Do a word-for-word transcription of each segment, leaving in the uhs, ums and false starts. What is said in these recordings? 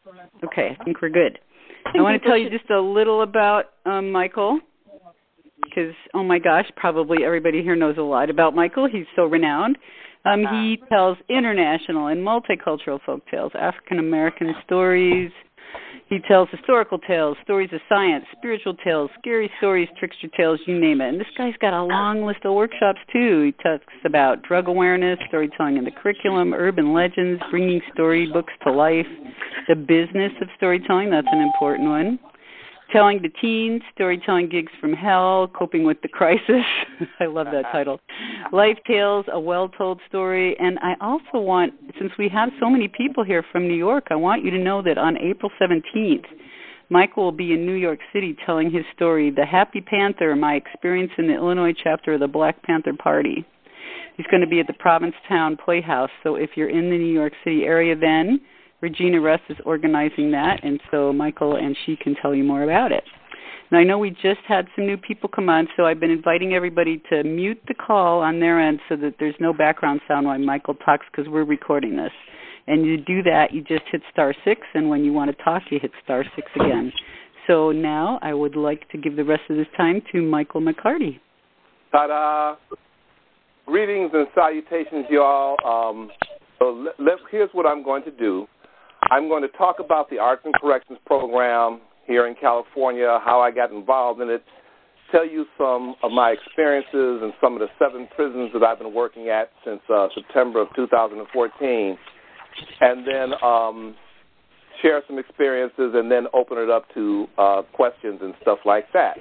Okay, I think we're good. I want to tell you just a little about um, Michael, because, oh my gosh, probably everybody here knows a lot about Michael. He's so renowned. Um, he tells international and multicultural folk tales, African-American stories. He tells historical tales, stories of science, spiritual tales, scary stories, trickster tales, you name it. And this guy's got a long list of workshops, too. He talks about drug awareness, storytelling in the curriculum, urban legends, bringing storybooks to life, the business of storytelling, that's an important one. Telling the teens, storytelling gigs from hell, coping with the crisis. I love that title. Life Tales, a well-told story. And I also want, since we have so many people here from New York, I want you to know that on April seventeenth, Michael will be in New York City telling his story, The Happy Panther, My Experience in the Illinois Chapter of the Black Panther Party. He's going to be at the Provincetown Playhouse. So if you're in the New York City area then, Regina Russ is organizing that, and so Michael and she can tell you more about it. Now, I know we just had some new people come on, so I've been inviting everybody to mute the call on their end so that there's no background sound while Michael talks, because we're recording this. And you do that, you just hit star six, and when you want to talk, you hit star six again. So now I would like to give the rest of this time to Michael McCarty. Ta-da! Greetings and salutations, y'all. Um, so let, let, here's what I'm going to do. I'm going to talk about the Arts and Corrections program here in California, how I got involved in it, tell you some of my experiences in some of the seven prisons that I've been working at since uh, September of two thousand fourteen, and then um, share some experiences and then open it up to uh, questions and stuff like that.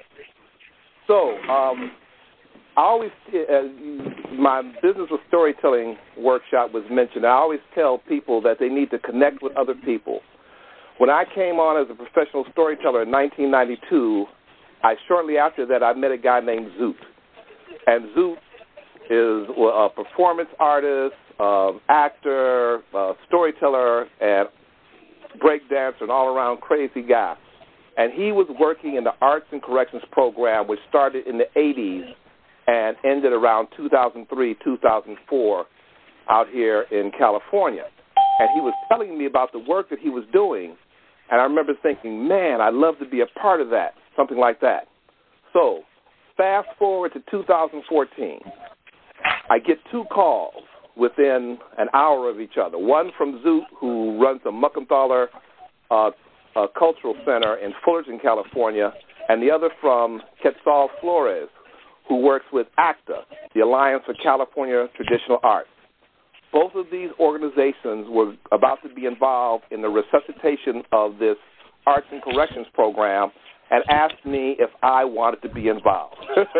So um, I always, uh, my business of storytelling workshop was mentioned. I always tell people that they need to connect with other people. When I came on as a professional storyteller in nineteen ninety-two, I shortly after that I met a guy named Zoot. And Zoot is a performance artist, um, actor, uh, storyteller, and breakdancer, an all-around crazy guy. And he was working in the Arts and Corrections program, which started in the eighties and ended around two thousand three, two thousand four out here in California. And he was telling me about the work that he was doing, and I remember thinking, man, I'd love to be a part of that, something like that. So fast forward to two thousand fourteen. I get two calls within an hour of each other, one from Zoot, who runs the Muckenthaler uh, uh, Cultural Center in Fullerton, California, and the other from Quetzal Flores, who works with ACTA, the Alliance for California Traditional Arts. Both of these organizations were about to be involved in the resuscitation of this Arts and Corrections program and asked me if I wanted to be involved.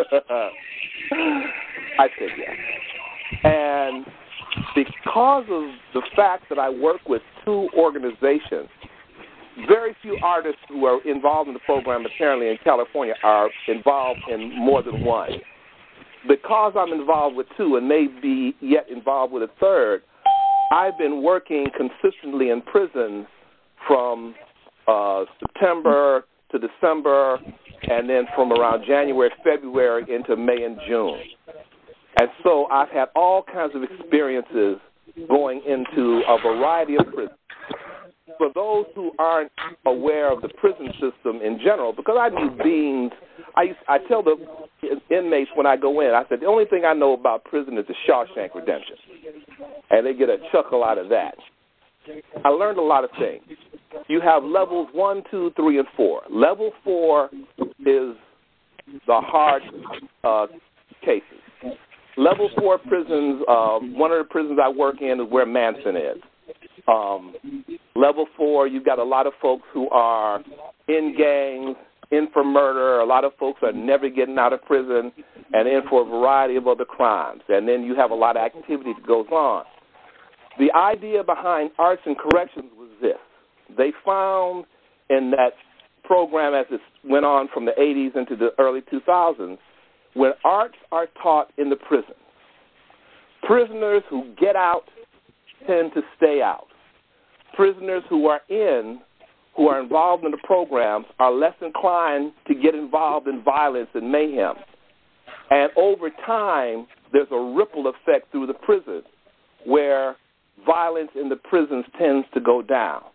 I said yes. And because of the fact that I work with two organizations, very few artists who are involved in the program apparently in California are involved in more than one. Because I'm involved with two and may be yet involved with a third, I've been working consistently in prisons from uh, September to December, and then from around January, February into May and June. And so I've had all kinds of experiences going into a variety of prisons. For those who aren't aware of the prison system in general, because I knew beings, I used, I tell the inmates when I go in, I said, the only thing I know about prison is the Shawshank Redemption. And they get a chuckle out of that. I learned a lot of things. You have levels one, two, three, and four. Level four is the hard uh, cases. Level four prisons, uh, one of the prisons I work in is where Manson is. Um, level four, you've got a lot of folks who are in gangs, in for murder. A lot of folks are never getting out of prison and in for a variety of other crimes. And then you have a lot of activity that goes on. The idea behind Arts and Corrections was this. They found in that program as it went on from the eighties into the early two thousands, when arts are taught in the prisons, prisoners who get out tend to stay out. Prisoners who are in, who are involved in the programs, are less inclined to get involved in violence and mayhem. And over time, there's a ripple effect through the prison where violence in the prisons tends to go down.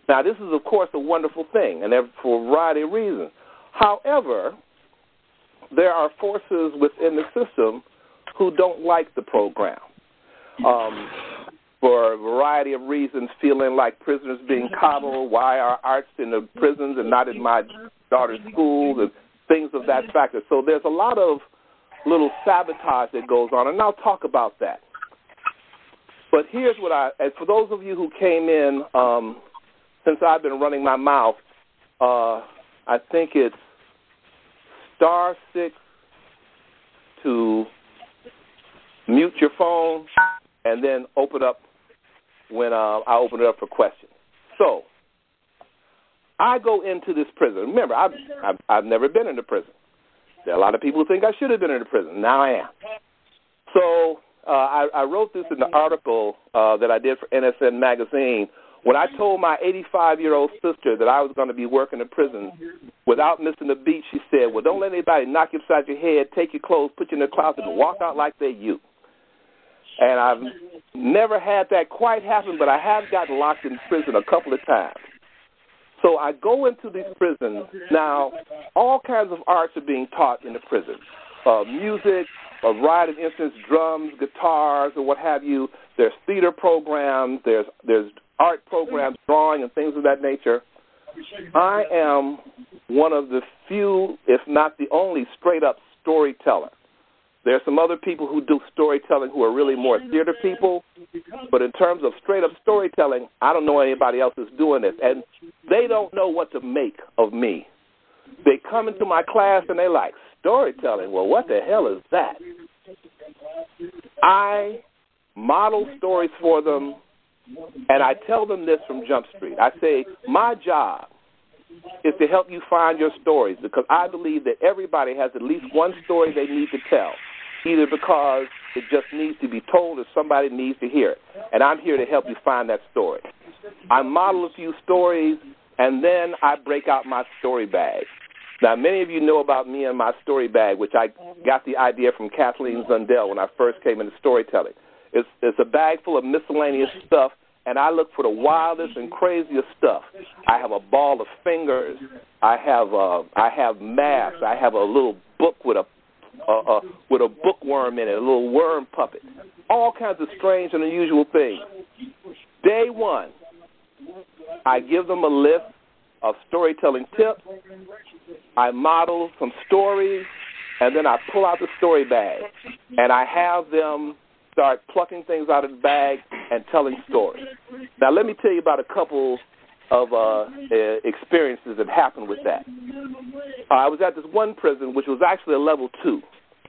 Now, this is, of course, a wonderful thing, and for a variety of reasons. However, there are forces within the system who don't like the program um, for a variety of reasons, feeling like prisoners being coddled, why are arts in the prisons and not in my daughter's schools, and things of that factor. So there's a lot of little sabotage that goes on, and I'll talk about that. But here's what I, and for those of you who came in, um, since I've been running my mouth, uh, I think it's star six to mute your phone and then open up when uh, I open it up for questions. So I go into this prison. Remember, I've, I've, I've never been in a prison. There are a lot of people who think I should have been in a prison. Now I am. So uh, I, I wrote this in the article uh, that I did for N S N Magazine. When I told my eighty-five-year-old sister that I was going to be working in prison without missing a beat, she said, well, don't let anybody knock you upside your head, take your clothes, put you in the closet, and walk out like they're you. And I've never had that quite happen, but I have gotten locked in prison a couple of times. So I go into these prisons. Now, all kinds of arts are being taught in the prison. Uh, music, a variety of instruments, drums, guitars, or what have you. There's theater programs. There's there's art programs, drawing, and things of that nature. I am one of the few, if not the only, straight-up storyteller. There are some other people who do storytelling who are really more theater people, but in terms of straight-up storytelling, I don't know anybody else that's doing this, and they don't know what to make of me. They come into my class and they like, storytelling? Well, what the hell is that? I model stories for them, and I tell them this from Jump Street. I say, my job is to help you find your stories, because I believe that everybody has at least one story they need to tell, either because it just needs to be told or somebody needs to hear it. And I'm here to help you find that story. I model a few stories, and then I break out my story bag. Now, many of you know about me and my story bag, which I got the idea from Kathleen Zundell when I first came into storytelling. It's, it's a bag full of miscellaneous stuff, and I look for the wildest and craziest stuff. I have a ball of fingers. I have uh, I have masks. I have a little book with a uh, uh, with a bookworm in it, a little worm puppet. All kinds of strange and unusual things. Day one, I give them a list of storytelling tips. I model some stories, and then I pull out the story bag, and I have them start plucking things out of the bag and telling stories. Now, let me tell you about a couple of uh, experiences that happened with that. Uh, I was at this one prison, which was actually a level two.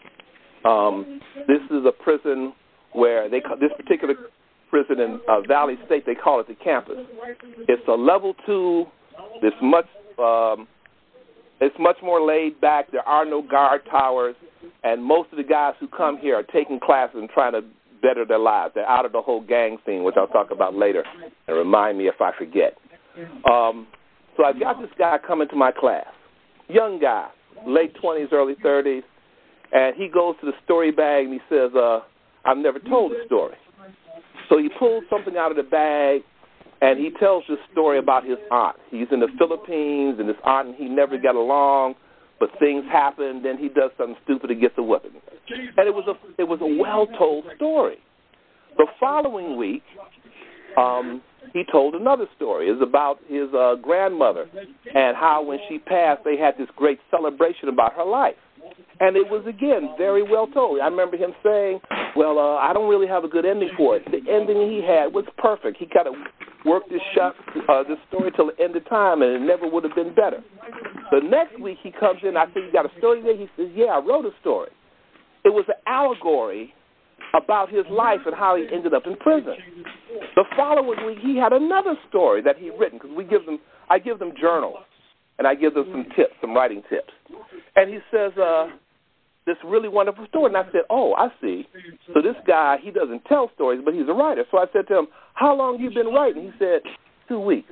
Um, this is a prison where they this particular prison in uh, Valley State, they call it the campus. It's a level two. It's much um, it's much more laid back. There are no guard towers, and most of the guys who come here are taking classes and trying to better their lives. They're out of the whole gang scene, which I'll talk about later, and remind me if I forget. Um, so I've got this guy coming to my class, young guy, late twenties, early thirties, and he goes to the story bag and he says, uh, I've never told a story. So he pulls something out of the bag, and he tells this story about his aunt. He's in the Philippines, and his aunt and he never got along, but things happen, then he does something stupid and gets a whipping. And it was a it was a well-told story. The following week, um, he told another story. It was about his uh, grandmother and how when she passed, they had this great celebration about her life. And it was, again, very well told. I remember him saying, well, uh, I don't really have a good ending for it. The ending he had was perfect. He kind of worked this, shot, uh, this story till the end of time, and it never would have been better. The next week he comes in, I say, you got a story there? He says, yeah, I wrote a story. It was an allegory about his life and how he ended up in prison. The following week he had another story that he'd written, because we give them, I give them journals, and I give them some tips, some writing tips. And he says, uh, this really wonderful story. And I said, oh, I see. So this guy, he doesn't tell stories, but he's a writer. So I said to him, how long have you been writing? He said, two weeks.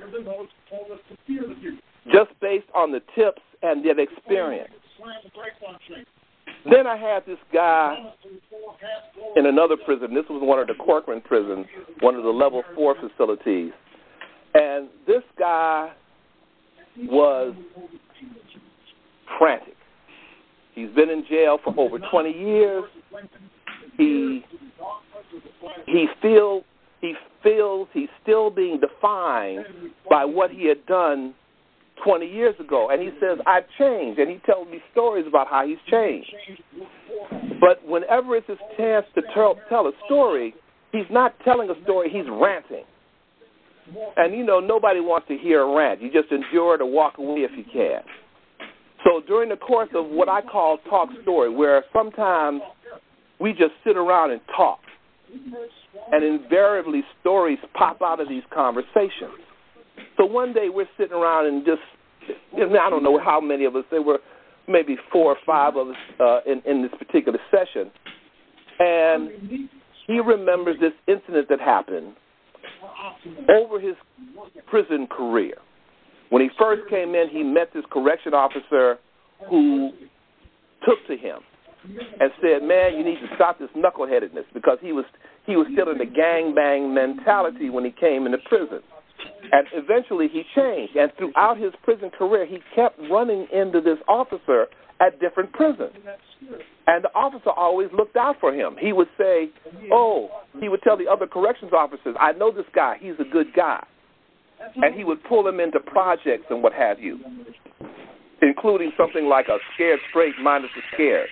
Just based on the tips and that experience. Then I had this guy in another prison. This was one of the Corcoran prisons, one of the level four facilities. And this guy was frantic. He's been in jail for over twenty years. He he feels he feels he's still being defined by what he had done twenty years ago. And he says, I've changed. And he tells me stories about how he's changed. But whenever it's his chance to tell, tell a story, he's not telling a story, he's ranting. And, you know, nobody wants to hear a rant. You just endure it or walk away if you can. So during the course of what I call talk story, where sometimes we just sit around and talk, and invariably stories pop out of these conversations. So one day we're sitting around and just, I don't know how many of us, there were maybe four or five of us uh, in, in this particular session, and he remembers this incident that happened over his prison career. When he first came in, he met this correction officer who took to him and said, man, you need to stop this knuckleheadedness, because he was he was still in the gangbang mentality when he came into prison. And eventually he changed. And throughout his prison career, he kept running into this officer at different prisons. And the officer always looked out for him. He would say, oh, he would tell the other corrections officers, I know this guy, he's a good guy. And he would pull him into projects and what have you, including something like a scared straight minus a scared.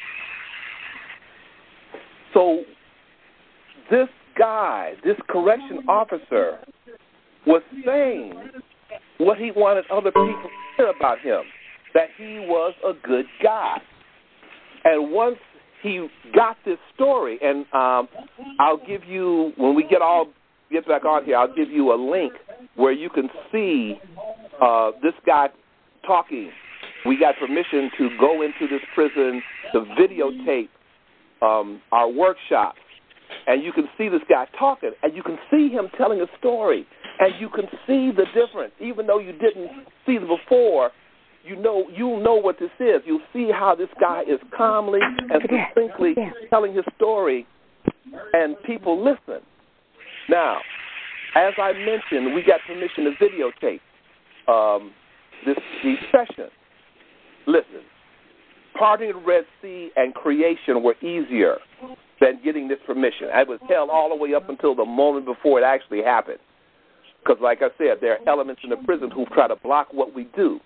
So this guy, this correction officer, was saying what he wanted other people to hear about him, that he was a good guy. And once he got this story, and um, I'll give you, when we get all get back on here, I'll give you a link where you can see uh, this guy talking. We got permission to go into this prison to videotape um, our workshops, and you can see this guy talking, and you can see him telling a story, and you can see the difference. Even though you didn't see it before, you know you'll know what this is. You'll see how this guy is calmly and succinctly telling his story, and people listen. Now, as I mentioned, we got permission to videotape um, this these sessions. Listen, parting the Red Sea and creation were easier than getting this permission. I was held all the way up until the moment before it actually happened. Because, like I said, there are elements in the prison who try to block what we do.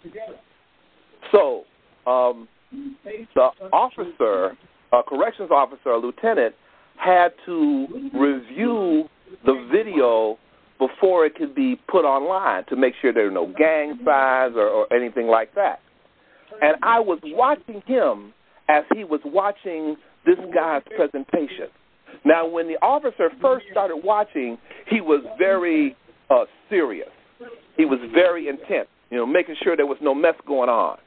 So, um, the officer, a corrections officer, a lieutenant, had to review the video before it could be put online to make sure there are no gang signs or, or anything like that. And I was watching him as he was watching this guy's presentation. Now, when the officer first started watching, he was very uh, serious. He was very intense, you know, making sure there was no mess going on.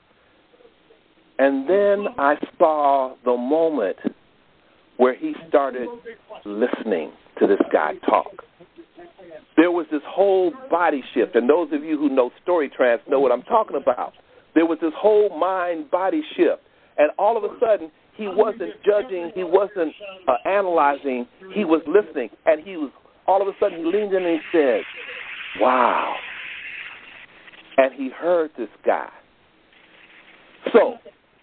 And then I saw the moment where he started listening to this guy talk. There was this whole body shift, and those of you who know StoryTrance know what I'm talking about. There was this whole mind-body shift, and all of a sudden, he wasn't judging, he wasn't uh, analyzing, he was listening, and he was, all of a sudden, he leaned in and he said, wow. And he heard this guy. So,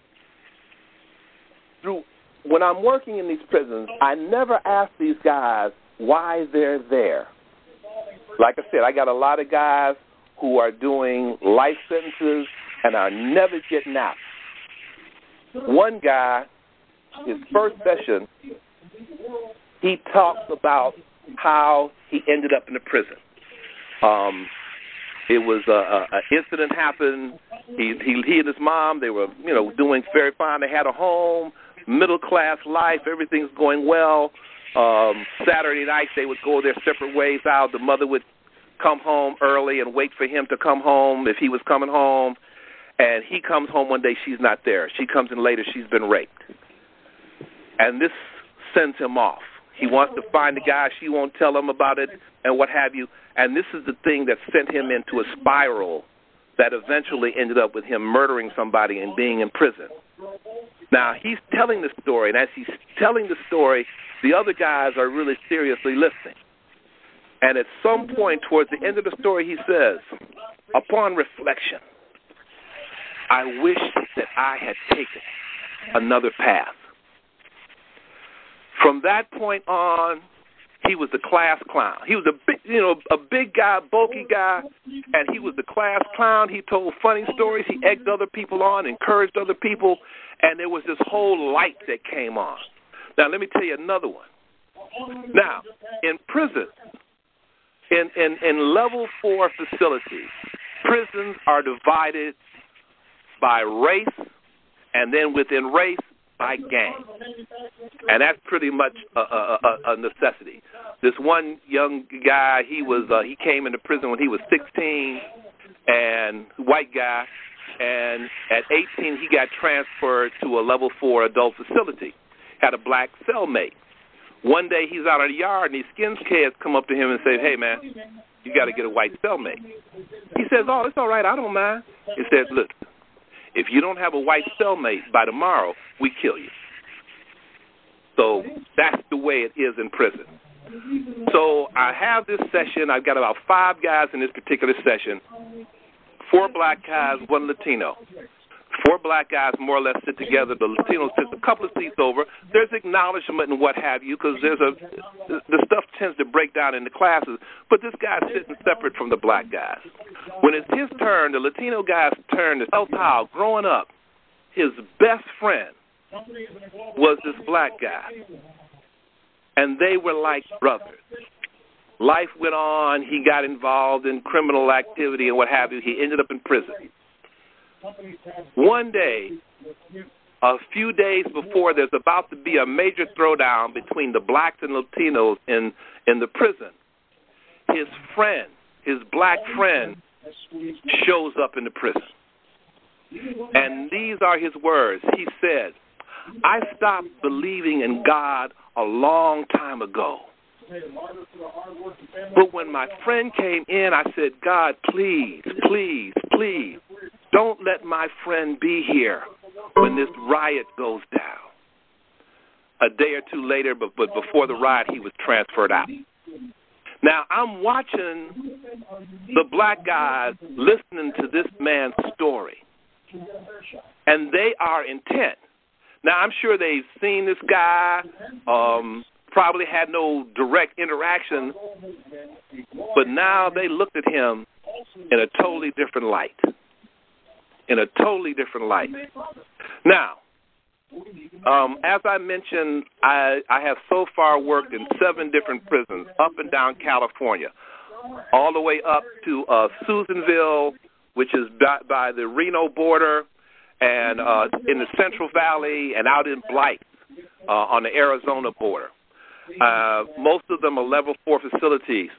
through when I'm working in these prisons, I never ask these guys why they're there. Like I said, I got a lot of guys who are doing life sentences and are never getting out. One guy, his first session, he talks about how he ended up in the prison. Um, it was a, a, a incident happened. He, he he and his mom, they were you know doing very fine. They had a home, middle class life. Everything's going well. Um, Saturday night they would go their separate ways out. The mother would come home early and wait for him to come home if he was coming home. And he comes home one day, she's not there. She comes in later, she's been raped. And this sends him off. He wants to find the guy, she won't tell him about it, and what have you. And this is the thing that sent him into a spiral that eventually ended up with him murdering somebody and being in prison. Now, he's telling the story, and as he's telling the story, the other guys are really seriously listening. And at some point towards the end of the story, he says, upon reflection, I wish that I had taken another path. From that point on, he was the class clown. He was a big, you know, a big guy, bulky guy, and he was the class clown. He told funny stories. He egged other people on, encouraged other people, and there was this whole light that came on. Now, let me tell you another one. Now, in prison, in, in, in level four facilities, prisons are divided by race, and then within race, by gang. And that's pretty much a, a, a necessity. This one young guy, he was uh, he came into prison when he was sixteen, and white guy, and at eighteen he got transferred to a level four adult facility. Had a black cellmate. One day he's out in the yard, and these skin kids come up to him and say, "Hey man, you got to get a white cellmate." He says, "Oh, it's all right, I don't mind." He says, "Look, if you don't have a white cellmate by tomorrow, we kill you." So that's the way it is in prison. So I have this session. I've got about five guys in this particular session, four black guys, one Latino. Four black guys more or less sit together. The Latinos sit a couple of seats over. There's acknowledgement and what have you, because there's a the stuff tends to break down in the classes. But this guy's sitting separate from the black guys. When it's his turn, the Latino guy's turn to tell how growing up, his best friend was this black guy, and they were like brothers. Life went on. He got involved in criminal activity and what have you. He ended up in prison. One day, a few days before there's about to be a major throwdown between the blacks and Latinos in, in the prison, his friend, his black friend, shows up in the prison. And these are his words. He said, "I stopped believing in God a long time ago. But when my friend came in, I said, God, please, please, please, don't let my friend be here when this riot goes down." A day or two later, but, but before the riot, he was transferred out. Now, I'm watching the black guys listening to this man's story, and they are intent. Now, I'm sure they've seen this guy, um, probably had no direct interaction, but now they looked at him in a totally different light. In a totally different light. Now, um, as I mentioned, I, I have so far worked in seven different prisons up and down California, all the way up to uh, Susanville, which is by, by the Reno border, and uh, in the Central Valley, and out in Blythe uh, on the Arizona border. Uh, most of them are level four facilities.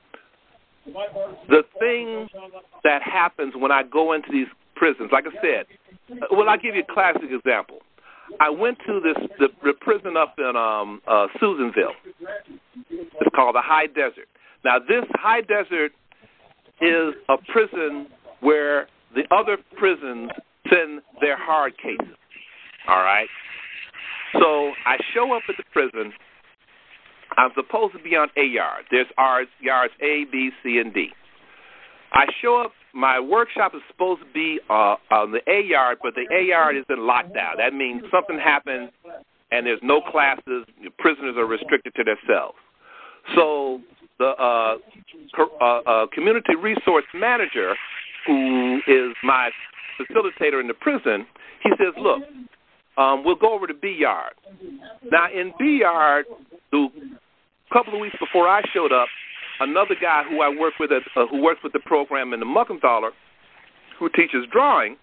The thing that happens when I go into these prisons, like I said, well, I'll give you a classic example. I went to this the, the prison up in um, uh, Susanville. It's called the High Desert. Now, this High Desert is a prison where the other prisons send their hard cases, all right? So I show up at the prison. I'm supposed to be on A yard. There's ours, yards A, B, C, and D. I show up. My workshop is supposed to be uh, on the A yard, but the A yard is in lockdown. That means something happened, and there's no classes. The prisoners are restricted to their cells. So the uh, co- uh, uh, community resource manager, who is my facilitator in the prison, he says, "Look, um, we'll go over to B yard." Now, in B yard, the couple of weeks before I showed up, another guy who I work with, at, uh, who works with the program in the Muckenthaler, who teaches drawing,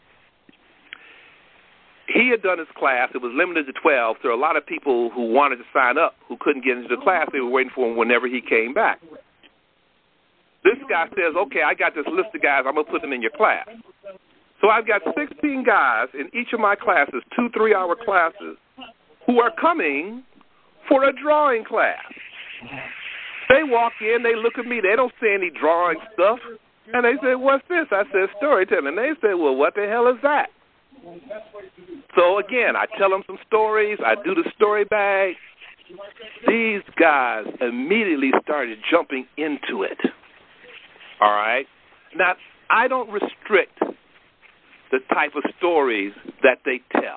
he had done his class. It was limited to twelve. So a lot of people who wanted to sign up who couldn't get into the class, they were waiting for him whenever he came back. This guy says, "Okay, I got this list of guys. I'm going to put them in your class." So I've got sixteen guys in each of my classes, two three-hour classes, who are coming for a drawing class. They walk in, they look at me, they don't see any drawing stuff, and they say, "What's this?" I said, "Storytelling." They say, "Well, what the hell is that?" So again, I tell them some stories, I do the story bag, these guys immediately started jumping into it. All right? Now, I don't restrict the type of stories that they tell.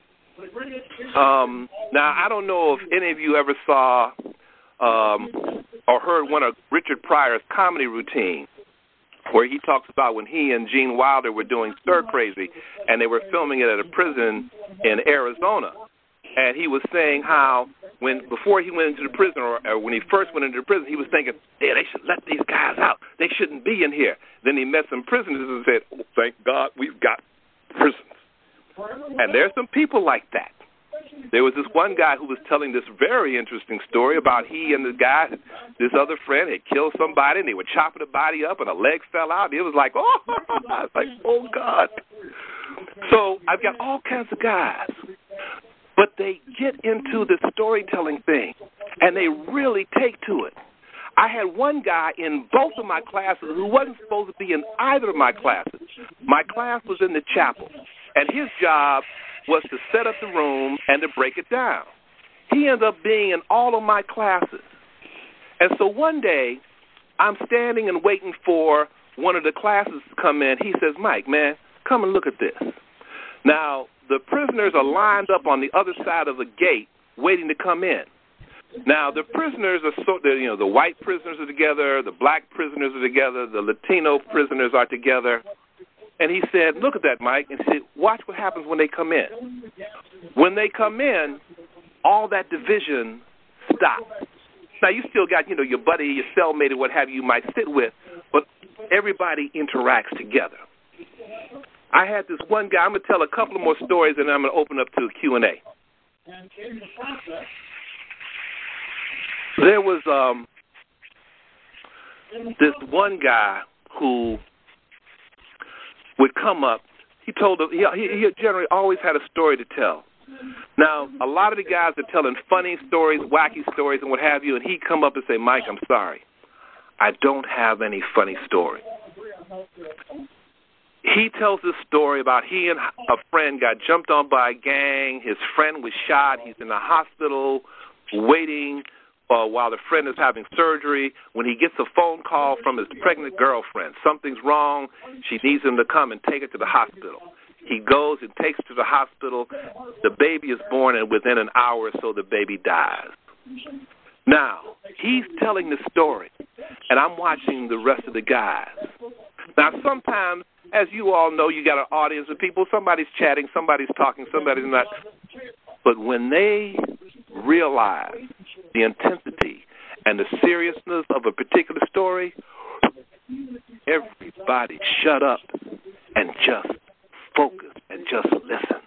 Um, now, I don't know if any of you ever saw um, or heard one of Richard Pryor's comedy routines, where he talks about when he and Gene Wilder were doing Stir Crazy, and they were filming it at a prison in Arizona. And he was saying how when before he went into the prison, or, or when he first went into the prison, he was thinking, yeah, they should let these guys out. They shouldn't be in here. Then he met some prisoners and said, oh, thank God we've got prisons. And there's some people like that. There was this one guy who was telling this very interesting story about he and the guy, this other friend, had killed somebody, and they were chopping the body up, and a leg fell out. It was like, oh, I was like, oh, God. So I've got all kinds of guys. But they get into the storytelling thing, and they really take to it. I had one guy in both of my classes who wasn't supposed to be in either of my classes. My class was in the chapel, and his job was to set up the room and to break it down. He ended up being in all of my classes. And so one day, I'm standing and waiting for one of the classes to come in. He says, Mike, man, come and look at this. Now, the prisoners are lined up on the other side of the gate waiting to come in. Now, the prisoners are so, you know, the white prisoners are together, the black prisoners are together, the Latino prisoners are together. And he said, look at that, Mike. And he said, watch what happens when they come in. When they come in, all that division stops. Now, you still got, you know, your buddy, your cellmate, or what have you, you might sit with, but everybody interacts together. I had this one guy. I'm going to tell a couple of more stories, and then I'm going to open up to a Q and A. There was um, this one guy who would come up. He told he, he generally always had a story to tell. Now, a lot of the guys are telling funny stories, wacky stories, and what have you, and he'd come up and say, Mike, I'm sorry. I don't have any funny story. He tells this story about he and a friend got jumped on by a gang. His friend was shot. He's in the hospital waiting uh, while the friend is having surgery. When he gets a phone call from his pregnant girlfriend, something's wrong. She needs him to come and take her to the hospital. He goes and takes her to the hospital. The baby is born, and within an hour or so, the baby dies. Now, he's telling the story, and I'm watching the rest of the guys. Now, sometimes, as you all know, you got an audience of people. Somebody's chatting, somebody's talking, somebody's not. But when they realize the intensity and the seriousness of a particular story, everybody shut up and just focused and just listened.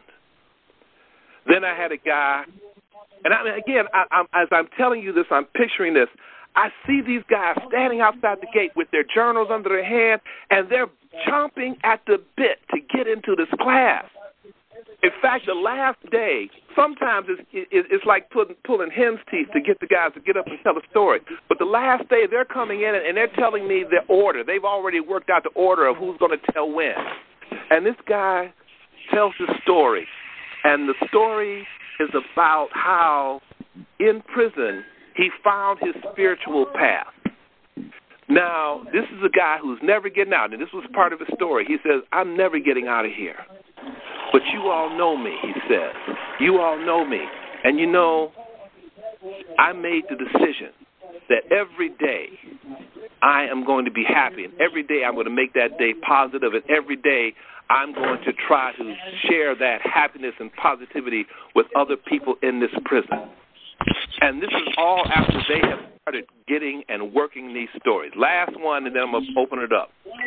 Then I had a guy, and I mean, again, I, I'm, as I'm telling you this, I'm picturing this. I see these guys standing outside the gate with their journals under their hand, and they're chomping at the bit to get into this class. In fact, the last day, sometimes it's, it's like pulling, pulling hen's teeth to get the guys to get up and tell a story. But the last day, they're coming in, and they're telling me the order. They've already worked out the order of who's going to tell when. And this guy tells the story, and the story is about how in prison he found his spiritual path. Now, this is a guy who's never getting out, and this was part of his story. He says, I'm never getting out of here. But you all know me, he says. You all know me. And you know, I made the decision that every day I am going to be happy, and every day I'm going to make that day positive, and every day I'm going to try to share that happiness and positivity with other people in this prison. And this is all after they have started getting and working these stories. Last one, and then I'm going to open it up.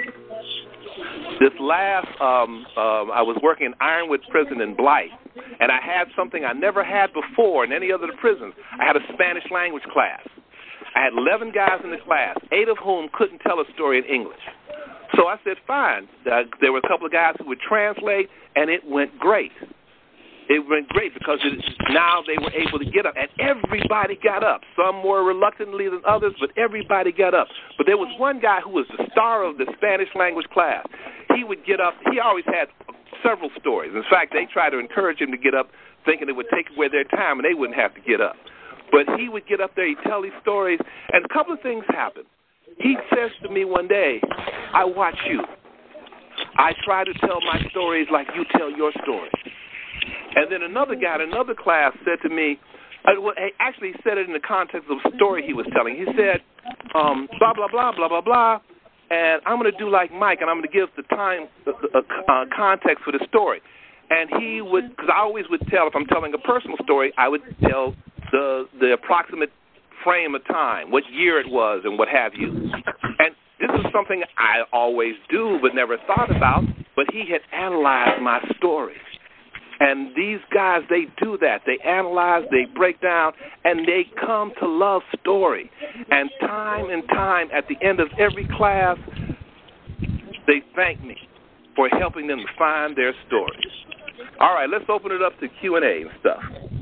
This last, um, um, I was working in Ironwood Prison in Blythe, and I had something I never had before in any other prisons. I had a Spanish language class. I had eleven guys in the class, eight of whom couldn't tell a story in English. So I said, fine. Uh, there were a couple of guys who would translate, and it went great. It went great because it, now they were able to get up, and everybody got up. Some more reluctantly than others, but everybody got up. But there was one guy who was the star of the Spanish language class. He would get up. He always had several stories. In fact, they tried to encourage him to get up, thinking it would take away their time, and they wouldn't have to get up. But he would get up there, he'd tell these stories, and a couple of things happened. He says to me one day, I watch you. I try to tell my stories like you tell your stories. And then another guy in another class said to me, uh, well, he actually said it in the context of a story he was telling. He said, um, blah, blah, blah, blah, blah, blah, and I'm going to do like Mike, and I'm going to give the time, uh, uh, context for the story. And he would, because I always would tell, if I'm telling a personal story, I would tell the the approximate frame of time, what year it was, and what have you. And this is something I always do but never thought about, but he had analyzed my story. And these guys, they do that. They analyze, they break down, and they come to love story. And time and time, at the end of every class, they thank me for helping them to find their stories. All right, let's open it up to Q and A and stuff.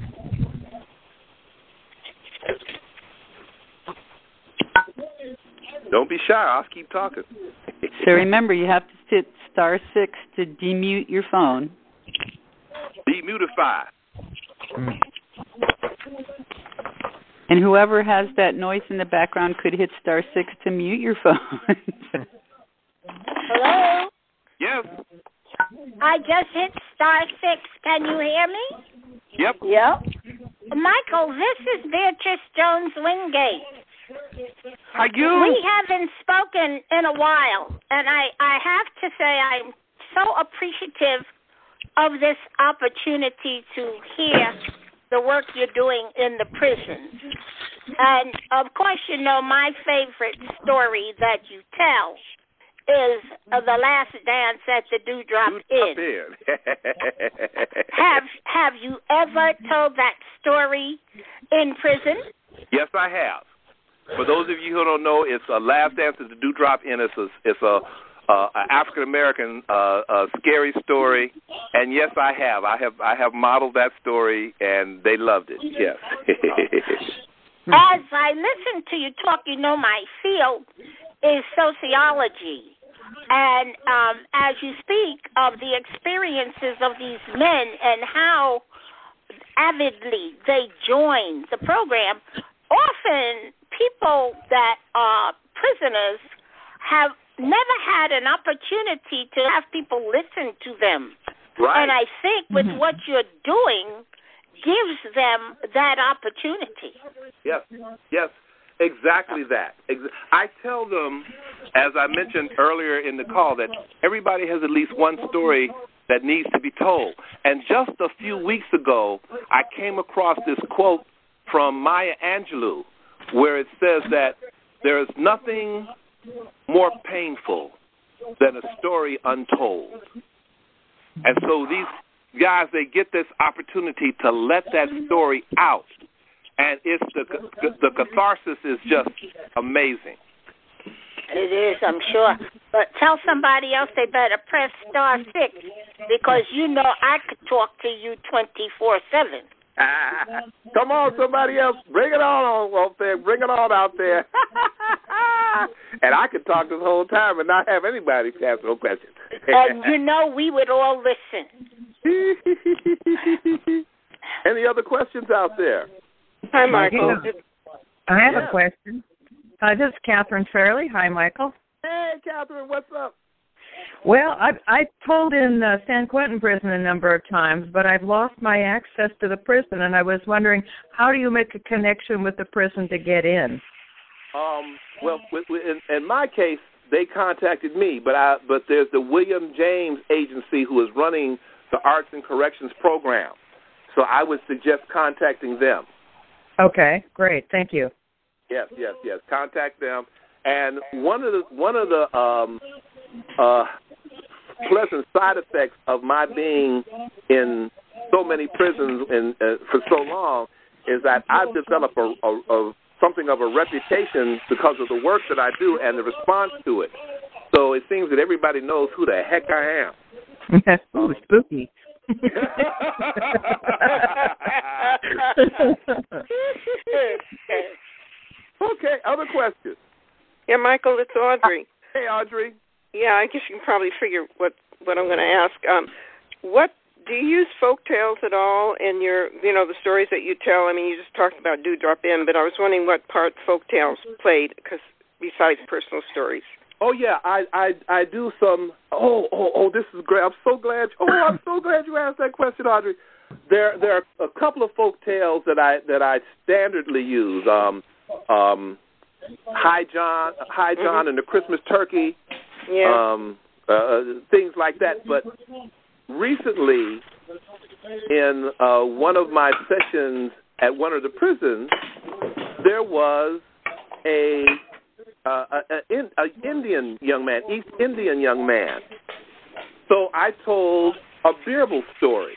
Don't be shy. I'll keep talking. So remember, you have to hit star six to demute your phone. Demutify. And whoever has that noise in the background could hit star six to mute your phone. Hello? Yes. I just hit star six. Can you hear me? Yep. Yep. Michael, this is Beatrice Jones-Wingate. How you? We haven't spoken in a while, and I, I have to say I'm so appreciative of this opportunity to hear the work you're doing in the prisons. And, of course, you know my favorite story that you tell is uh, The Last Dance at the Dewdrop Inn. have, have you ever told that story in prison? Yes, I have. For those of you who don't know, it's a Last Dance at the Dewdrop Inn. It's a, it's a uh, African American uh, uh, scary story, and yes, I have. I have I have modeled that story, and they loved it. Yes. As I listen to you talk, you know my field is sociology, and um, as you speak of the experiences of these men and how avidly they join the program, often people that are prisoners have never had an opportunity to have people listen to them. Right. And I think with mm-hmm. what you're doing gives them that opportunity. Yes, yes, exactly that. I tell them, as I mentioned earlier in the call, that everybody has at least one story that needs to be told. And just a few weeks ago, I came across this quote from Maya Angelou, where it says that there is nothing more painful than a story untold. And so these guys, they get this opportunity to let that story out, and it's the the catharsis is just amazing. It is, I'm sure. But tell somebody else they better press star six, because you know I could talk to you twenty-four seven. Come on, somebody else. Bring it on out there. Bring it on out there. And I could talk this whole time and not have anybody ask no questions. And, you know, we would all listen. Any other questions out there? Hi, Michael. I have yes. a question. Uh, this is Catherine Fairley. Hi, Michael. Hey, Catherine, what's up? Well, I I told in uh, San Quentin prison a number of times, but I've lost my access to the prison, and I was wondering, how do you make a connection with the prison to get in? Um, well, with, with, in, in my case, they contacted me, but I but there's the William James Agency who is running the Arts and Corrections program, so I would suggest contacting them. Okay, great, thank you. Yes, yes, yes. Contact them, and one of the one of the um, uh, pleasant side effects of my being in so many prisons in, uh, for so long is that I've developed a, a, a something of a reputation because of the work that I do and the response to it. So it seems that everybody knows who the heck I am. Ooh, spooky. Okay, other questions? Yeah, Michael, it's Audrey. Hey, Audrey. Yeah, I guess you can probably figure what, what I'm going to ask. Um, what do you use folk tales at all in your, you know, the stories that you tell? I mean, you just talked about Dewdrop Inn, but I was wondering what part folk tales played, because besides personal stories. Oh yeah, I, I I do some. Oh oh oh, this is great. I'm so glad. Oh, I'm so glad you asked that question, Audrey. There there are a couple of folk tales that I that I standardly use. Um um, Hi John, Hi John, mm-hmm. and the Christmas Turkey. Yeah. Um, uh, things like that. But recently, in uh, one of my sessions at one of the prisons, there was a Uh, an Indian young man, East Indian young man. So I told a Birbal story,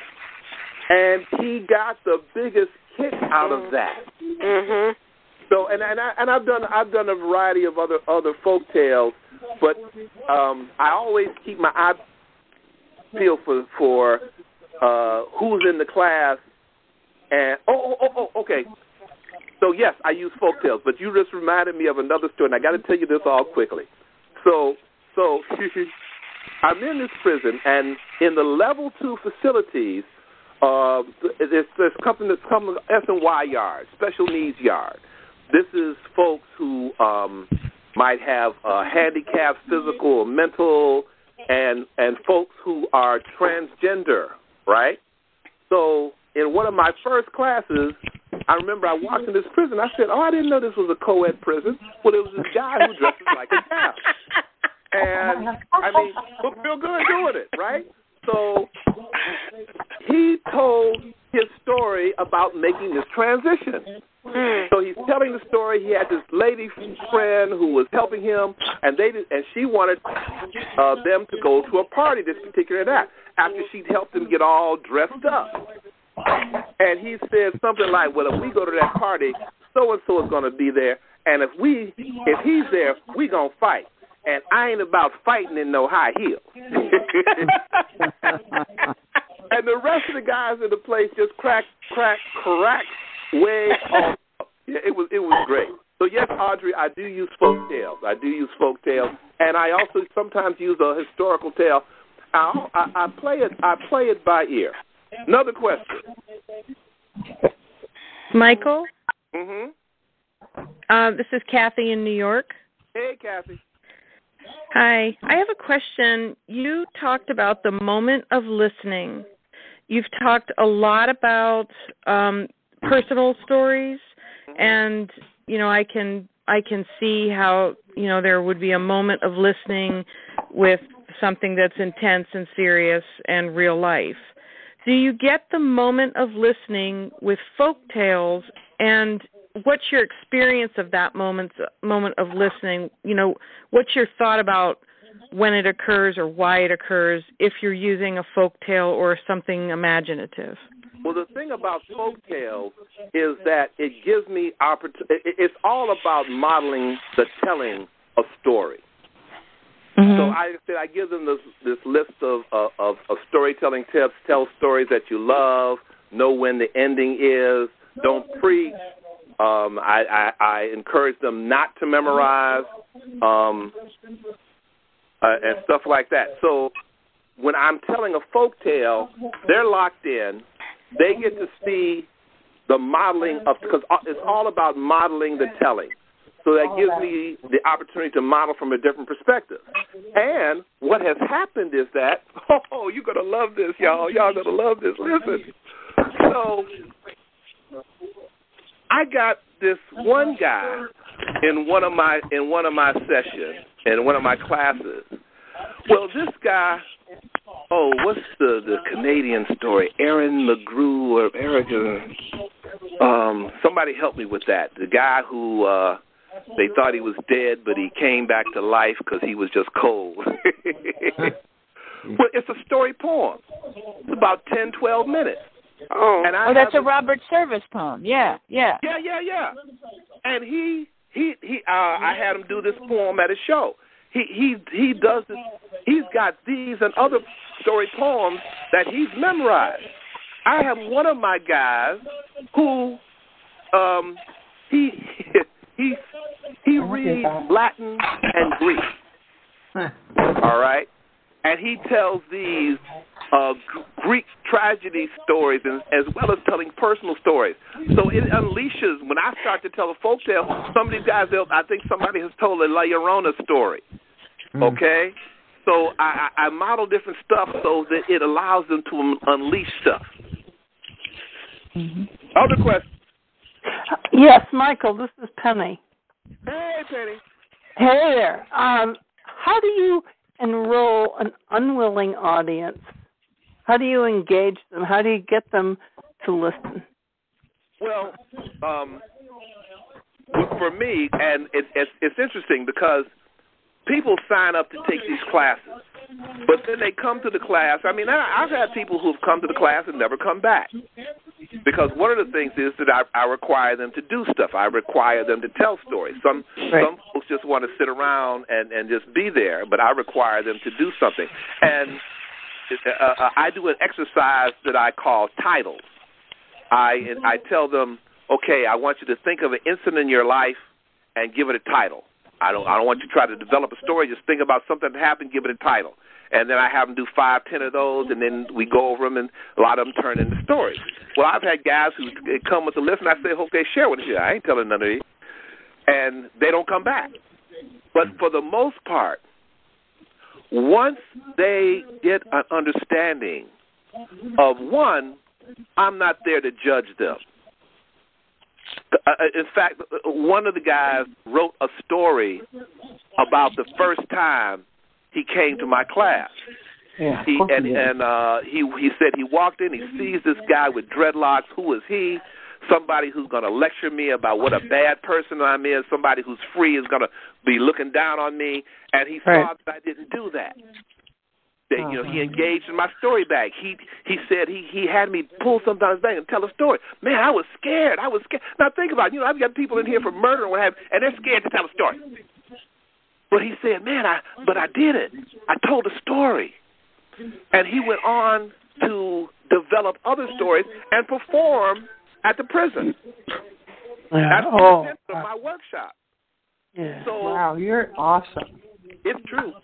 and he got the biggest kick out of that. Mm-hmm. So, and and, I, and I've done I've done a variety of other other folk tales, but um, I always keep my eye peeled for for uh, who's in the class. And oh oh oh, oh okay. So, yes, I use folk tales, but you just reminded me of another story, and I got to tell you this all quickly. So, so I'm in this prison, and in the level two facilities, uh, there's, there's something that's called S and Y yard, special needs yard. This is folks who um, might have uh, handicaps, physical or mental, and and folks who are transgender, right? So, in one of my first classes, I remember I walked in this prison. I said, oh, I didn't know this was a co-ed prison. Well, it was this guy who dresses like a gal. And, I mean, looked real good doing it, right? So he told his story about making this transition. So he's telling the story. He had this lady friend who was helping him, and they did, and she wanted uh, them to go to a party this particular night after she'd helped him get all dressed up. And he said something like, well, if we go to that party, so-and-so is going to be there, and if we, if he's there, we going to fight. And I ain't about fighting in no high heels. And the rest of the guys in the place just cracked, cracked, cracked way off. Yeah, it was, it was great. So, yes, Audrey, I do use folk tales. I do use folk tales. And I also sometimes use a historical tale. I, I, I play it I play it by ear. Another question. Michael? Mm-hmm. Uh, this is Kathy in New York. Hey, Kathy. Hi. I have a question. You talked about the moment of listening. You've talked a lot about um, personal stories, and, you know, I can I can see how, you know, there would be a moment of listening with something that's intense and serious and real life. Do you get the moment of listening with folk tales, and what's your experience of that moment moment of listening? You know, what's your thought about when it occurs or why it occurs if you're using a folk tale or something imaginative? Well, the thing about folk tales is that it gives me opportunity. It's all about modeling the telling of story. Mm-hmm. So I said I give them this this list of, uh, of of storytelling tips. Tell stories that you love. Know when the ending is. Don't preach. Um, I, I, I encourage them not to memorize um, uh, and stuff like that. So when I'm telling a folk tale, they're locked in. They get to see the modeling of, because it's all about modeling the telling. So that gives me the opportunity to model from a different perspective. And what has happened is that, oh, you're going to love this, y'all. Y'all going to love this. Listen. So I got this one guy in one of my in one of my sessions, in one of my classes. Well, this guy, oh, what's the, the Canadian story? Aaron LeGrew or Eric, um, somebody help me with that. The guy who... Uh, They thought he was dead, but he came back to life because he was just cold. Well, it's a story poem. It's about ten, twelve minutes. Oh, and I oh that's a a, Robert Service poem. Yeah, yeah. Yeah, yeah, yeah. And he, he, he. Uh, I had him do this poem at a show. He, he, he does this. He's got these and other story poems that he's memorized. I have one of my guys who, um, he. He he reads Latin and Greek, all right? and he tells these uh, Greek tragedy stories and, as well as telling personal stories. So it unleashes, when I start to tell a folk tale, some of these guys, I think somebody has told a La Llorona story, okay? So I, I model different stuff so that it allows them to unleash stuff. Mm-hmm. Other questions? Yes, Michael, this is Penny. Hey, Penny. Hey there. Um, how do you enroll an unwilling audience? How do you engage them? How do you get them to listen? Well, um, for me, and it, it's, it's interesting because people sign up to take these classes, but then they come to the class. I mean, I, I've had people who've come to the class and never come back. Because one of the things is that I, I require them to do stuff. I require them to tell stories. Some right. some folks just want to sit around and, and just be there, but I require them to do something. And uh, I do an exercise that I call titles. I I tell them, okay, I want you to think of an incident in your life and give it a title. I don't I don't want you to try to develop a story. Just think about something that happened, give it a title. And then I have them do five, ten of those, and then we go over them, and a lot of them turn into stories. Well, I've had guys who come with a list, and I say, okay, share with us. I ain't telling none of these. And they don't come back. But for the most part, once they get an understanding of, one, I'm not there to judge them. Uh, in fact, one of the guys wrote a story about the first time he came to my class. Yeah, he, and and uh, he he said he walked in, he sees this guy with dreadlocks. Who is he? Somebody who's going to lecture me about what a bad person I'm in. Somebody who's free is going to be looking down on me. And he right. saw that I didn't do that. That, you know, he engaged in my story bag. He he said he, he had me pull something out of his bag and tell a story. Man, I was scared. I was scared. Now think about it. You know, I've got people in here for murder and what have, and they're scared to tell a story. But he said, man, I but I did it. I told a story. And he went on to develop other stories and perform at the prison. That's oh. the of my workshop. Yeah. So, wow, you're awesome. It's true.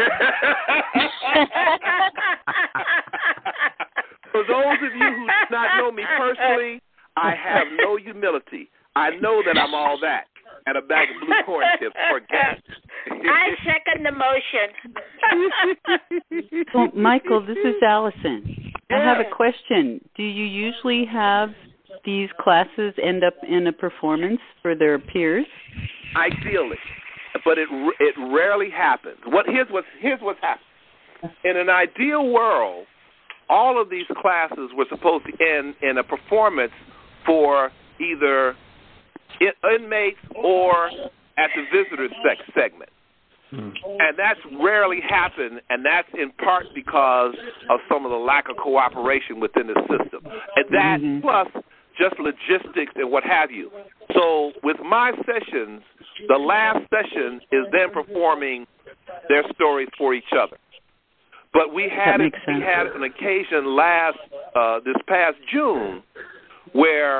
For those of you who do not know me personally, I have no humility. I know that I'm all that. And a bag of blue corn chips or gas. I second the motion. So, Michael, this is Allison. Yeah. I have a question. Do you usually have these classes end up in a performance for their peers? Ideally, but it it rarely happens. What here's what's here's what's happened. In an ideal world, all of these classes were supposed to end in a performance for either inmates or at the visitor sec- segment. Hmm. And that's rarely happened, and that's in part because of some of the lack of cooperation within the system. And that mm-hmm. plus just logistics and what have you. So with my sessions, the last session is them performing their stories for each other. But we had a, we had an occasion last uh, this past June where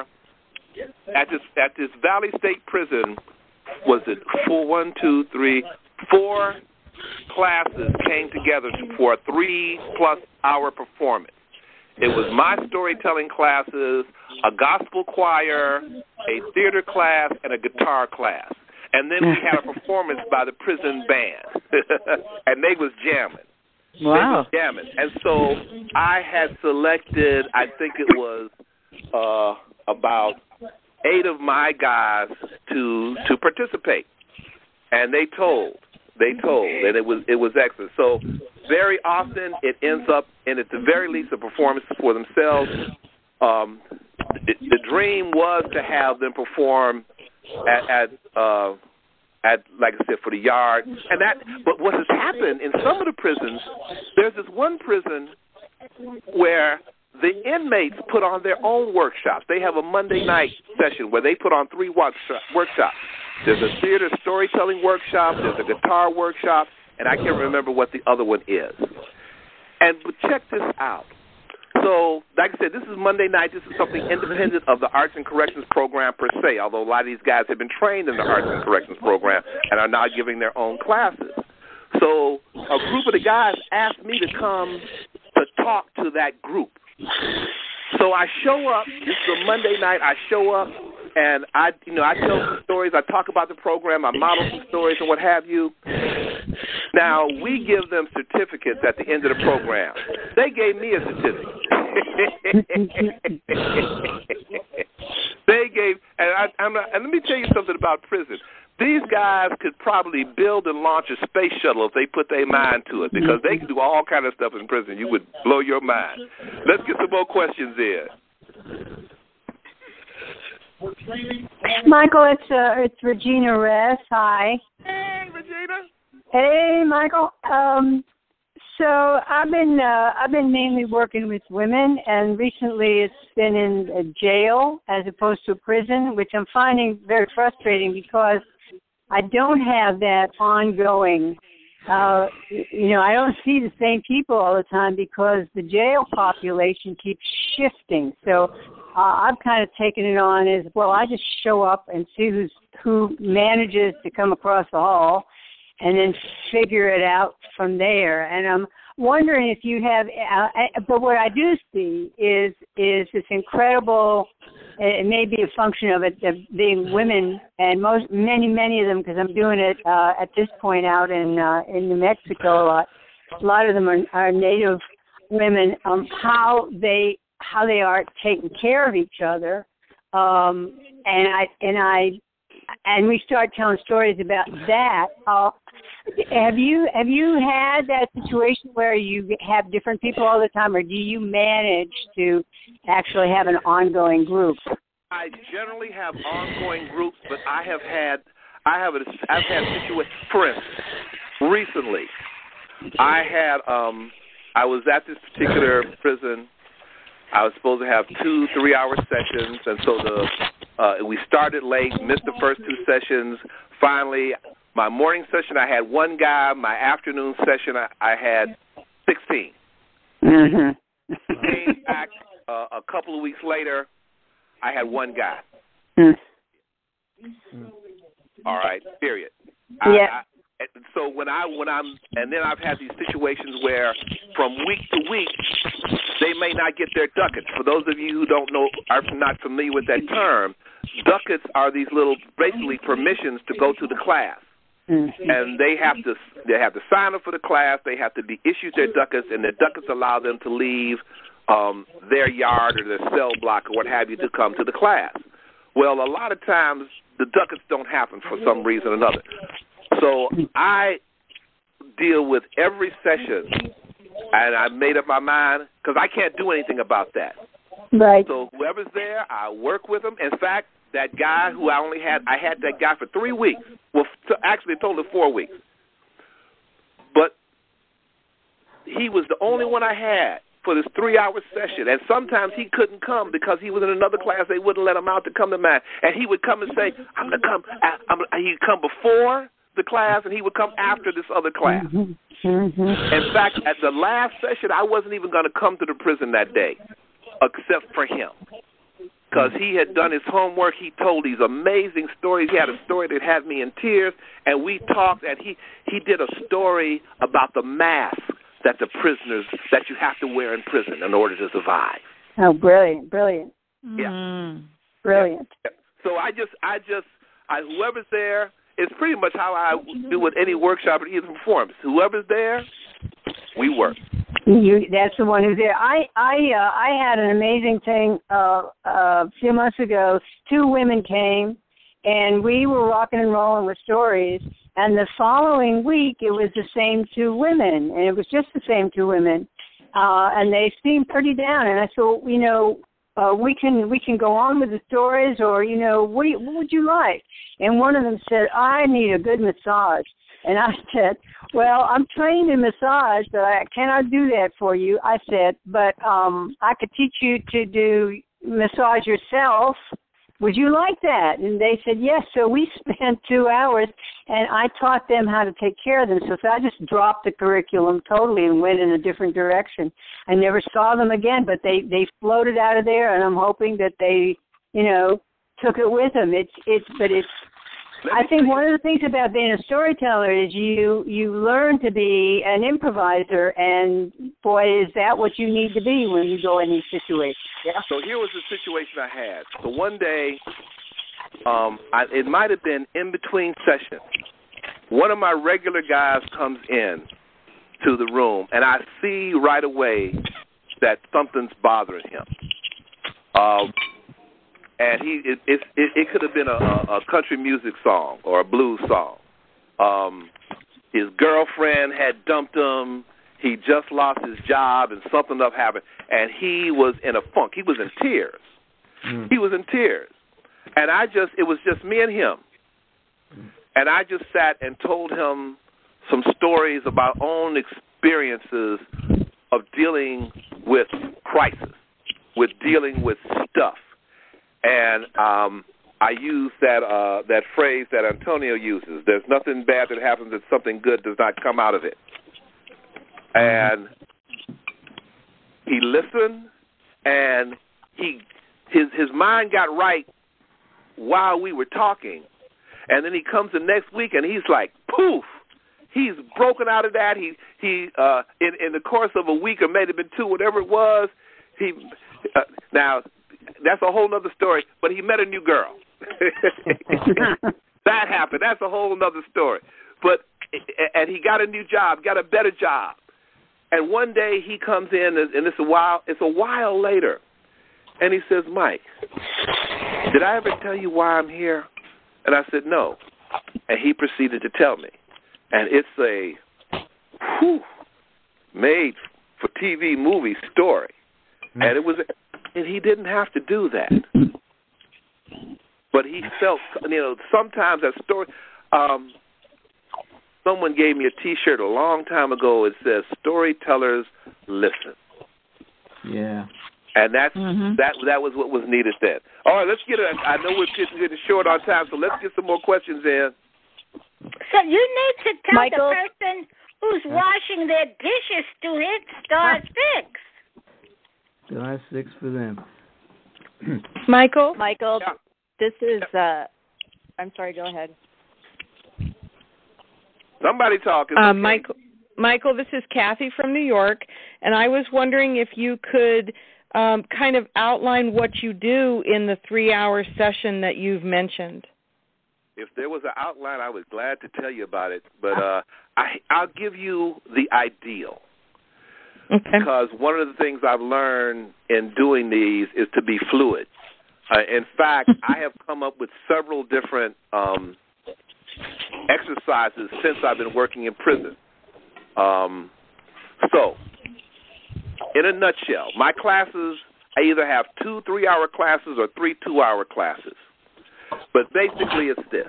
At this at this Valley State Prison, was it four, one, two, three, four classes came together for a three-plus hour performance. It was my storytelling classes, a gospel choir, a theater class, and a guitar class. And then we had a performance by the prison band, and they was jamming. Wow. They was jamming. And so I had selected, I think it was uh, about eight of my guys to to participate, and they told, they told, and it was it was excellent. So very often it ends up in, at the very least, a performance for themselves. Um, it, the dream was to have them perform at at, uh, at like I said, for the Yard, and that. But what has happened in some of the prisons, there's this one prison where the inmates put on their own workshops. They have a Monday night session where they put on three workshops. There's a theater storytelling workshop, there's a guitar workshop, and I can't remember what the other one is. And but check this out. So, like I said, this is Monday night. This is something independent of the Arts and Corrections program per se, although a lot of these guys have been trained in the Arts and Corrections program and are now giving their own classes. So a group of the guys asked me to come to talk to that group. So I show up. This is a Monday night. I show up, and I, you know, I tell some stories. I talk about the program. I model some stories and what have you. Now we give them certificates at the end of the program. They gave me a certificate. They gave, and I, I'm not, and let me tell you something about prison. These guys could probably build and launch a space shuttle if they put their mind to it, because they can do all kind of stuff in prison. You would blow your mind. Let's get some more questions in. Michael, it's uh, it's Regina Ress. Hi. Hey, Regina. Hey, Michael. Um, so I've been uh, I've been mainly working with women, and recently it's been in a jail as opposed to a prison, which I'm finding very frustrating because I don't have that ongoing. Uh, you know, I don't see the same people all the time because the jail population keeps shifting. So uh, I've kind of taken it on as, well, I just show up and see who's, who manages to come across the hall and then figure it out from there. And I'm wondering if you have, uh, but what I do see is is this incredible, it may be a function of it of being women, and most many many of them, because I'm doing it uh, at this point out in uh, in New Mexico a lot. A lot of them are, are Native women. Um, how they how they are taking care of each other, um, and I and I and we start telling stories about that. Uh, have you have you had that situation where you have different people all the time, or do you manage to actually have an ongoing group? I generally have ongoing groups, but I have had I have a, I've had situations. For instance, recently, I had um I was at this particular prison. I was supposed to have two three-hour sessions, and so the uh, we started late, missed the first two sessions. Finally, my morning session, I had one guy. My afternoon session, I, I had sixteen. Mm-hmm. Came back uh, a couple of weeks later, I had one guy. Mm-hmm. All right, period. Yeah. I, I, so when I when I'm and then I've had these situations where from week to week they may not get their ducats. For those of you who don't know, are not familiar with that term, ducats are these little basically permissions to go to the class. Mm-hmm. And they have to they have to sign up for the class. They have to be issued their ducats, and their ducats allow them to leave um, their yard or their cell block or what have you to come to the class. Well, a lot of times the ducats don't happen for some reason or another. So I deal with every session, and I made up my mind because I can't do anything about that. Right. So whoever's there, I work with them. In fact, that guy who I only had, I had that guy for three weeks. Well, actually, a total of four weeks. But he was the only one I had for this three-hour session. And sometimes he couldn't come because he was in another class. They wouldn't let him out to come to mine. And he would come and say, I'm going to come. I'm, he'd come before the class, and he would come after this other class. Mm-hmm. Mm-hmm. In fact, at the last session, I wasn't even going to come to the prison that day, except for him. Because he had done his homework. He told these amazing stories. He had a story that had me in tears, and we talked, and he, he did a story about the mask that the prisoners, that you have to wear in prison in order to survive. Oh, brilliant, brilliant. Yeah. Mm. Brilliant. Yeah. So I just, I just, I, whoever's there, it's pretty much how I do with any workshop or either performance. Whoever's there, we work. You, that's the one who's there. I I uh, I had an amazing thing uh, uh, a few months ago. Two women came, and we were rocking and rolling with stories. And the following week, it was the same two women, and it was just the same two women, uh, and they seemed pretty down. And I said, well, you know, uh, we can we can go on with the stories, or you know, what, do you, what would you like? And one of them said, I need a good massage. And I said, well, I'm trained in massage, but I cannot do that for you. I said, but um, I could teach you to do massage yourself. Would you like that? And they said, yes. So we spent two hours, and I taught them how to take care of themselves. So I just dropped the curriculum totally and went in a different direction. I never saw them again, but they, they floated out of there, and I'm hoping that they, you know, took it with them. It's it's, but it's I think one of the things about being a storyteller is you you learn to be an improviser, and boy, is that what you need to be when you go in these situations. Yeah. So here was the situation I had. So one day, um, I, it might have been in between sessions. One of my regular guys comes in to the room, and I see right away that something's bothering him. Um, and he it, it, it, it could have been a, a country music song or a blues song. Um, his girlfriend had dumped him. He just lost his job, and something else happened. And he was in a funk. He was in tears. Mm. He was in tears. And I just, it was just me and him. And I just sat and told him some stories about own experiences of dealing with crisis, with dealing with stuff. And um, I used that uh, that phrase that Antonio uses, there's nothing bad that happens if something good does not come out of it. And he listened, and he his his mind got right while we were talking. And then he comes the next week, and he's like, poof, he's broken out of that. He he uh, in in the course of a week, or maybe been two, whatever it was. He uh, now that's a whole other story. But he met a new girl. That happened. That's a whole other story. But and he got a new job, got a better job. And one day he comes in, and it's a while. It's a while later, and he says, "Mike, did I ever tell you why I'm here?" And I said, "No." And he proceeded to tell me. And it's a whew, made for T V movie story. Mm-hmm. And it was, and he didn't have to do that. But he felt, you know, sometimes that story, um, someone gave me a T-shirt a long time ago. It says, "Storytellers listen." Yeah. And that's mm-hmm. that. That was what was needed then. All right, let's get it. I know we're getting, getting short on time, so let's get some more questions in. So you need to tell Michael? the person who's washing their dishes to hit star six. Star six for them. Michael? Michael, Yeah. this is, uh, I'm sorry, go ahead. Somebody talking. Uh, okay. Michael, Michael, this is Kathy from New York, and I was wondering if you could um, kind of outline what you do in the three-hour session that you've mentioned. If there was an outline, I was glad to tell you about it, but uh, I, I'll give you the ideal. Okay. Because one of the things I've learned in doing these is to be fluid. Uh, in fact, I have come up with several different um, exercises since I've been working in prison. Um, so, in a nutshell, my classes, I either have two three-hour classes or three two-hour classes. But basically it's this.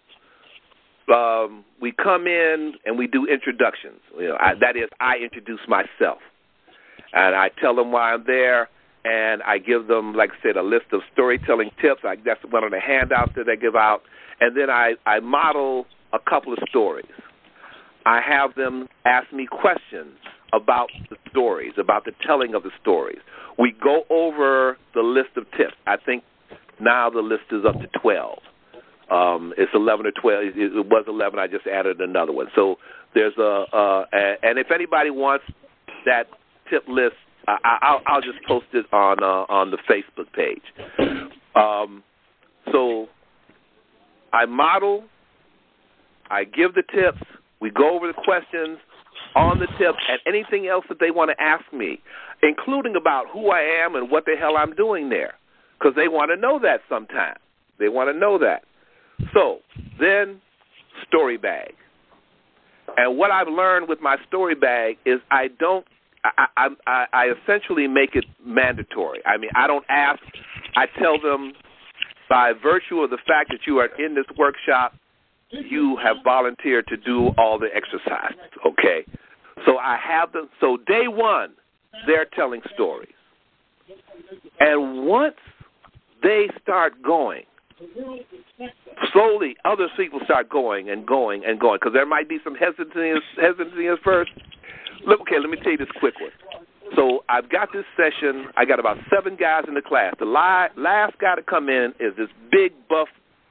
Um, we come in and we do introductions. You know, I, that is, I introduce myself. And I tell them why I'm there, and I give them, like I said, a list of storytelling tips. I, that's one of the handouts that I give out. And then I, I model a couple of stories. I have them ask me questions about the stories, about the telling of the stories. We go over the list of tips. I think now the list is up to twelve. Um, it's eleven or twelve. It, it was eleven. I just added another one. So there's a, uh, and if anybody wants that tip list, I, I'll, I'll just post it on uh, on the Facebook page. Um, so I model, I give the tips, we go over the questions on the tips, and anything else that they want to ask me, including about who I am and what the hell I'm doing there, because they want to know that sometimes. They want to know that. So then, story bag. And what I've learned with my story bag is I don't, I, I, I, I essentially make it mandatory. I mean, I don't ask. I tell them, by virtue of the fact that you are in this workshop, you have volunteered to do all the exercises, okay? So I have them. So day one, they're telling stories. And once they start going, slowly other people start going and going and going, because there might be some hesitancy, hesitancy at first. Look, okay, let me tell you this quick one. So I've got this session. I got about seven guys in the class. The last guy to come in is this big, buff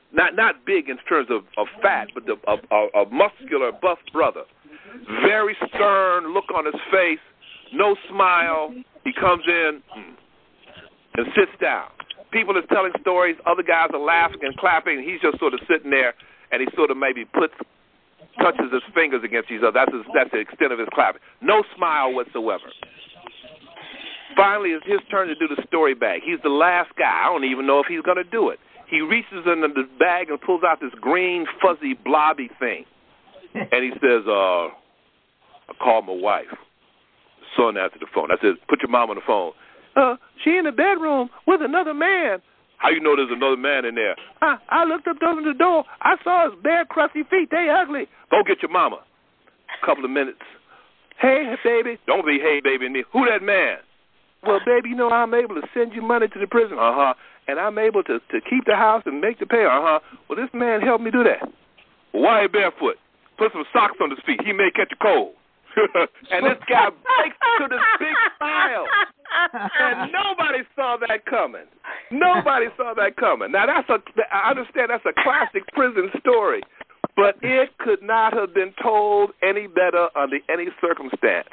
Not not big in terms of, of fat, but the, a, a, a muscular, buff brother. Very stern look on his face, no smile. He comes in and sits down. People are telling stories. Other guys are laughing and clapping. And he's just sort of sitting there, and he sort of maybe puts, touches his fingers against each other. That's, his, that's the extent of his clapping. No smile whatsoever. Finally, it's his turn to do the story bag. He's the last guy. I don't even know if he's going to do it. He reaches into the bag and pulls out this green, fuzzy, blobby thing. And he says, uh, I called my wife. Son answered the phone. I said, put your mom on the phone. Uh, she in the bedroom with another man. How you know there's another man in there? I, I looked up over the door. I saw his bare, crusty feet. They ugly. Go get your mama. A couple of minutes. Hey, baby. Don't be hey, baby, me. Who that man? Well, baby, you know I'm able to send you money to the prison. Uh-huh. And I'm able to, to keep the house and make the pay. Uh-huh. Well, this man helped me do that. Well, why he barefoot? Put some socks on his feet. He may catch a cold. And this guy breaks to this big smile. And nobody saw that coming. Nobody saw that coming. Now, that's a, I understand that's a classic prison story, but it could not have been told any better under any circumstance.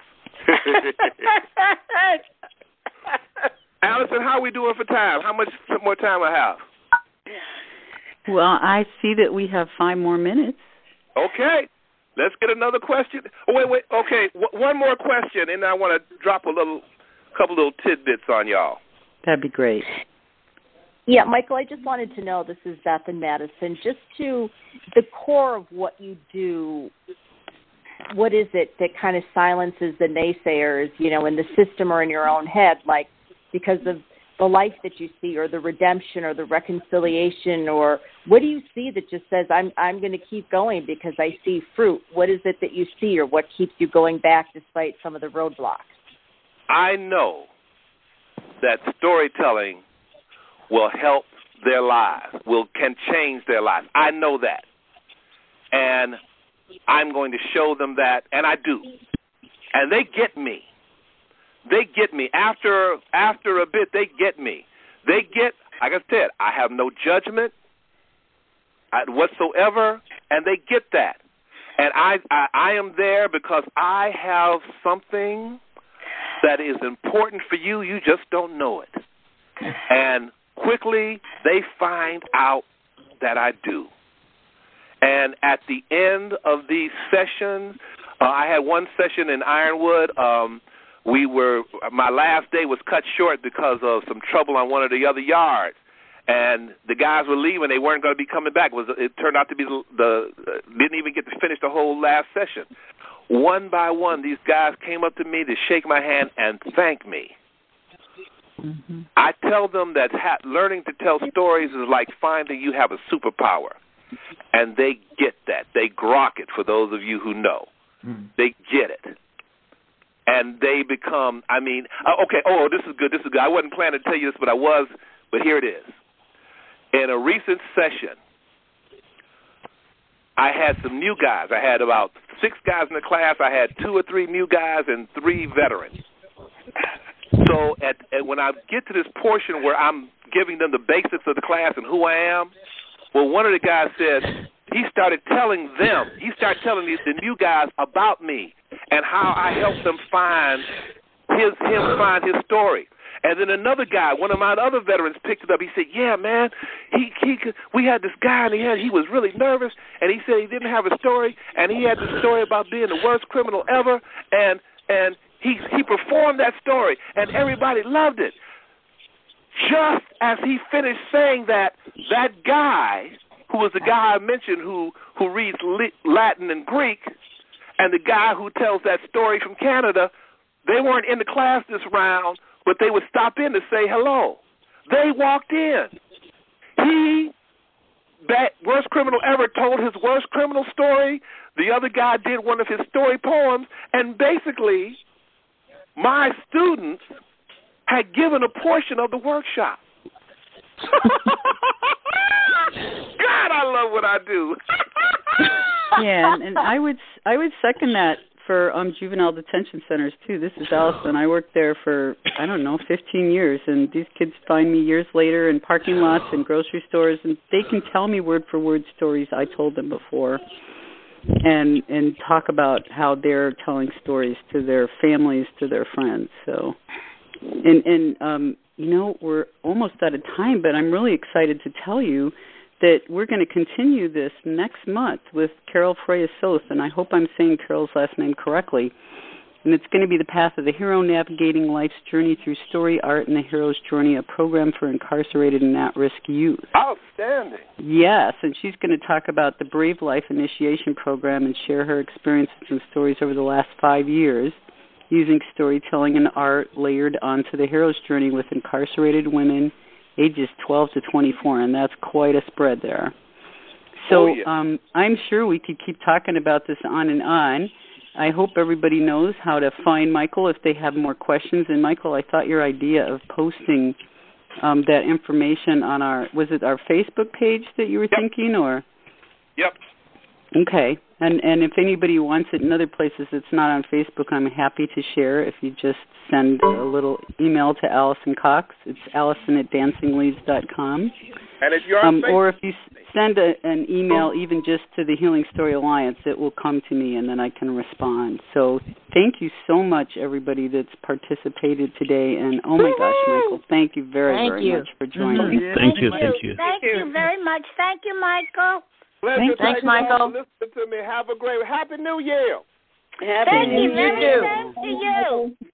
Allison, how are we doing for time? How much more time I have? Well, I see that we have five more minutes. Okay. Let's get another question. Oh, wait, wait. Okay, w- one more question, and I want to drop a little, couple little tidbits on y'all. That'd be great. Yeah, Michael, I just wanted to know, this is Beth in Madison, just to the core of what you do, what is it that kind of silences the naysayers, you know, in the system or in your own head, like because of the life that you see or the redemption or the reconciliation, or what do you see that just says, I'm I'm going to keep going because I see fruit? What is it that you see, or what keeps you going back despite some of the roadblocks? I know that storytelling will help their lives, will can change their lives. I know that. And I'm going to show them that, and I do. And they get me. They get me. After after a bit, they get me. They get, like I said, I have no judgment whatsoever, and they get that. And I, I, I am there because I have something that is important for you. You just don't know it. And quickly, they find out that I do. And at the end of these sessions, uh, I had one session in Ironwood. Um, we were my last day was cut short because of some trouble on one of the other yards, and the guys were leaving. They weren't going to be coming back. It, was, it turned out to be the, the didn't even get to finish the whole last session. One by one, these guys came up to me to shake my hand and thank me. Mm-hmm. I tell them that ha- learning to tell stories is like finding you have a superpower. And they get that. They grok it, for those of you who know. Mm. They get it. And they become, I mean, uh, okay, oh, this is good, this is good. I wasn't planning to tell you this, but I was, but here it is. In a recent session, I had some new guys. I had about six guys in the class. I had two or three new guys and three veterans. So at, at when I get to this portion where I'm giving them the basics of the class and who I am, well, one of the guys said, he started telling them, he started telling these, the new guys about me and how I helped them find his him find his story. And then another guy, one of my other veterans, picked it up. He said, yeah, man, he he we had this guy, and he, had, he was really nervous, and he said he didn't have a story, and he had this story about being the worst criminal ever, and and he he performed that story, and everybody loved it. Just as he finished saying that, that guy, who was the guy I mentioned who, who reads Latin and Greek, and the guy who tells that story from Canada, they weren't in the class this round, but they would stop in to say hello. They walked in. He, that worst criminal ever, told his worst criminal story. The other guy did one of his story poems, and basically my students had given a portion of the workshop. God, I love what I do. Yeah, and, and I would I would second that for um, juvenile detention centers, too. This is Allison. I worked there for, I don't know, fifteen years, and these kids find me years later in parking lots and grocery stores, and they can tell me word-for-word stories I told them before and and talk about how they're telling stories to their families, to their friends. So, and, and um, you know, we're almost out of time, but I'm really excited to tell you that we're going to continue this next month with Carol Freya-Soth, and I hope I'm saying Carol's last name correctly. And it's going to be The Path of the Hero, Navigating Life's Journey Through Story, Art, and the Hero's Journey, a program for incarcerated and at-risk youth. Outstanding. Yes, and she's going to talk about the Brave Life Initiation Program and share her experiences and stories over the last five years using storytelling and art layered onto the hero's journey with incarcerated women ages twelve to twenty-four, and that's quite a spread there. So oh, yeah. um, I'm sure we could keep talking about this on and on. I hope everybody knows how to find Michael if they have more questions. And, Michael, I thought your idea of posting um, that information on our, was it our Facebook page that you were yep. thinking, or? Yep. Okay. And and if anybody wants it in other places that's not on Facebook, I'm happy to share. If you just send a little email to Allison Cox, it's allison at dancing leads dot com. And if you're on um, Facebook, or if you send a, an email even just to the Healing Story Alliance, it will come to me and then I can respond. So thank you so much, everybody that's participated today. And oh my gosh, Michael, thank you very, thank very you. much for joining mm-hmm. me. Yeah. Thank you, thank you. Thank you very much. Thank you, Michael. Pleasure. Thanks, Thanks Michael. Listen to me. Have a great Happy New Year. Happy Thank New you. Very much to you.